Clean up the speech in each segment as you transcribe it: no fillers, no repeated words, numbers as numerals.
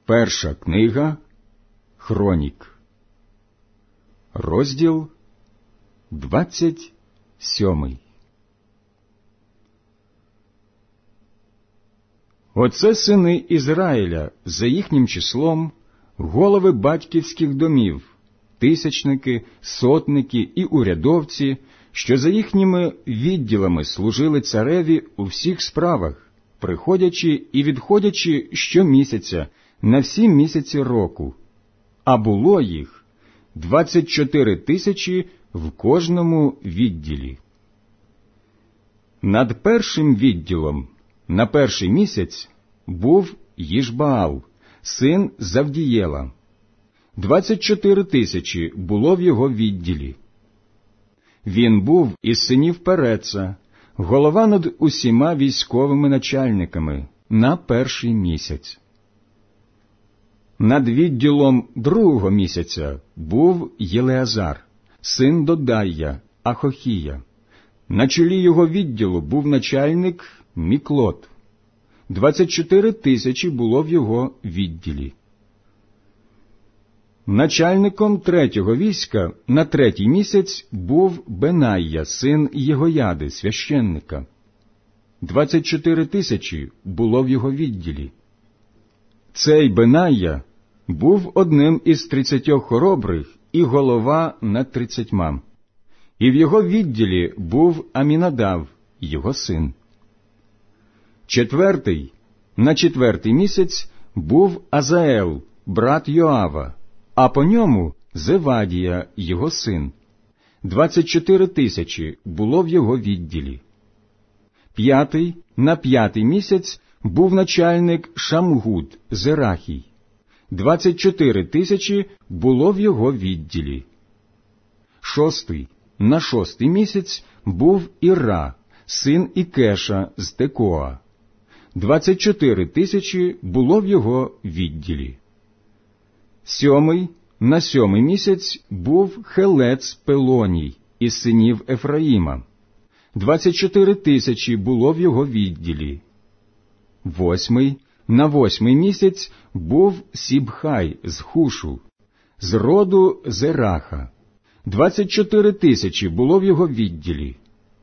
Перша книга Хронік, розділ 27. Оце сини Ізраїля за їхнім числом, голови батьківських домів, тисячники, сотники і урядовці, що за їхніми відділами служили цареві у всіх справах, приходячи і відходячи щомісяця на всі місяці року. А було їх 24 тисячі в кожному відділі. Над першим відділом на перший місяць був Їшбаал, син Завдієла. 24 тисячі було в його відділі. Він був із синів Переца, голова над усіма військовими начальниками на перший місяць. Над відділом другого місяця був Єлеазар, син Додая, Ахохія. На чолі його відділу був начальник Міклот. 24 тисячі було в його відділі. Начальником третього війська на третій місяць був Бенайя, син Єгояди, священника. 24 тисячі було в його відділі. Цей Бенайя був одним із 30 хоробрих і голова над 30. І в його відділі був Амінадав, його син. На четвертий місяць був Азаел, брат Йоава, а по ньому Зевадія, його син. 24 тисячі було в його відділі. На п'ятий місяць був начальник Шамгут, Зерахій. 24 тисячі було в його відділі. На шостий місяць був Іра, син Ікеша з Текоа. 24 тисячі було в його відділі. На сьомий місяць був Хелец Пелоній із синів Ефраїма. 24 тисячі було в його відділі. На восьмий місяць був Сібхай з Хушу, з роду Зераха. 24 тисячі було в його відділі.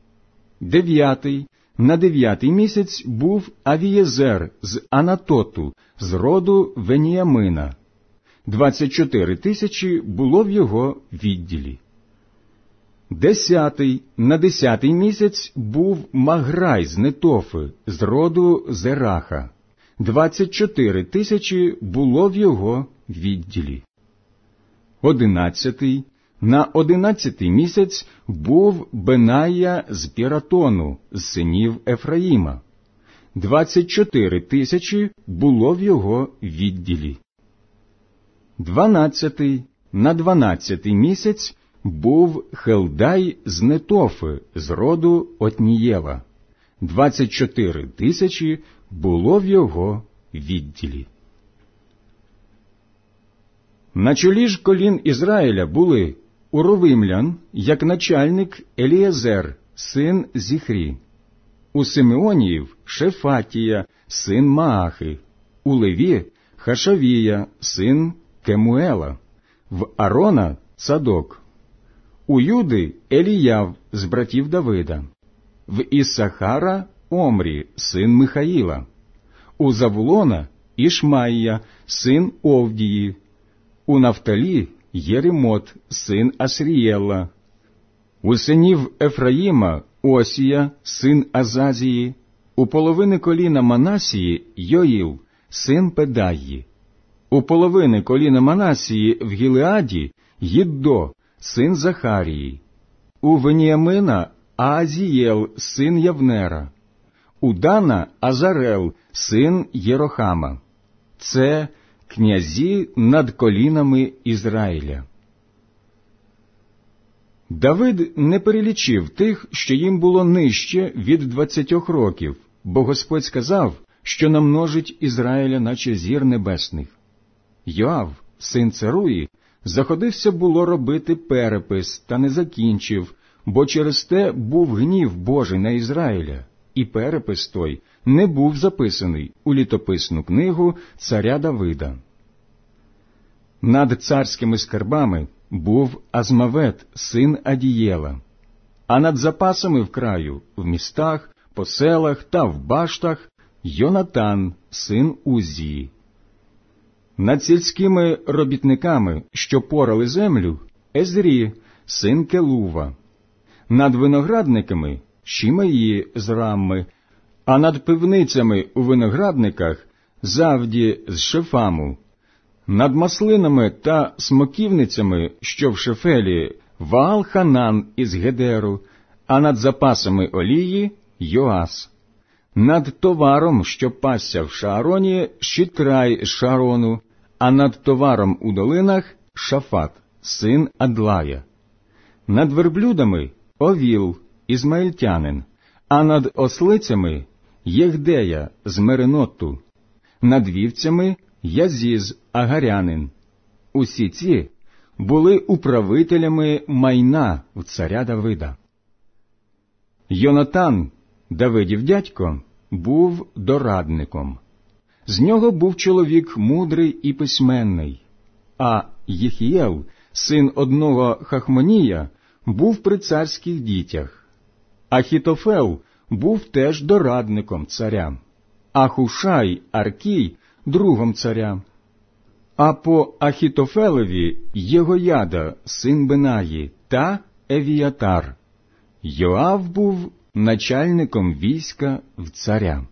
На дев'ятий місяць був Авієзер з Анатоту, з роду Веніямина. 24 тисячі було в його відділі. На 10-й місяць був Маграй з Нетофи, з роду Зераха. 24 тисячі було в його відділі. На 11-й місяць був Бенайя з Піратону, з синів Ефраїма. 24 тисячі було в його відділі. На 12-й місяць був Хелдай з Нетофи, з роду Отнієла. 24 тисячі було в його відділі. На чолі ж колін Ізраїля були у Рувимлян, як начальник Елієзер, син Зіхрі, у Симеоніїв Шефатія, син Маахи, у Леві Хашавія, син Кемуела, в Арона Цадок, у Юди Еліяв з братів Давида, в Іссахара Омрі, син Михаїла, у Завулона Ішмаїя, син Овдії, у Нафталі Єремот, син Асрієла, у синів Ефраїма Осія, син Азазії, у половини коліна Манасії Йоїл, син Педаї, у половини коліна Манасії в Гілеаді Їддо, син Захарії, у Веніямина Аазієл, син Явнера, у Дана Азарел, син Єрохама. Це князі над колінами Ізраїля. Давид не перелічив тих, що їм було нижче від 20 років, бо Господь сказав, що намножить Ізраїля, наче зір небесних. Йоав, син Церуї, заходився було робити перепис, та не закінчив, бо через те був гнів Божий на Ізраїля, і перепис той не був записаний у літописну книгу царя Давида. Над царськими скарбами був Азмавет, син Адієла, а над запасами в краю, в містах, по селах та в баштах Йонатан, син Уззії. Над сільськими робітниками, що порали землю, Езрі, син Келува. Над виноградниками Шімеї з Рамми, а над пивницями у виноградниках Завді з Шефаму. Над маслинами та смоківницями, що в Шефелі, Ваал-Ханан із Гедеру, а над запасами олії Йоас. Над товаром, що пасся в Шаароні, Шітрай з Шаарону, а над товаром у долинах Шафат, син Адлая. Над верблюдами Овіл, ізмаїльтянин, а над ослицями Єгдея з Мереноту, над вівцями Язіз агарянин. Усі ці були управителями майна в царя Давида. Йонатан, Давидів дядько, був дорадником. З нього був чоловік мудрий і письменний, а Єхієл, син одного Хахмонія, був при царських дітях. Ахітофел був теж дорадником царя, а Хушай Аркій – другом царя. А по Ахітофелеві Єгояда, син Бенаї, та Евіятар. Йоав був начальником війська в царя.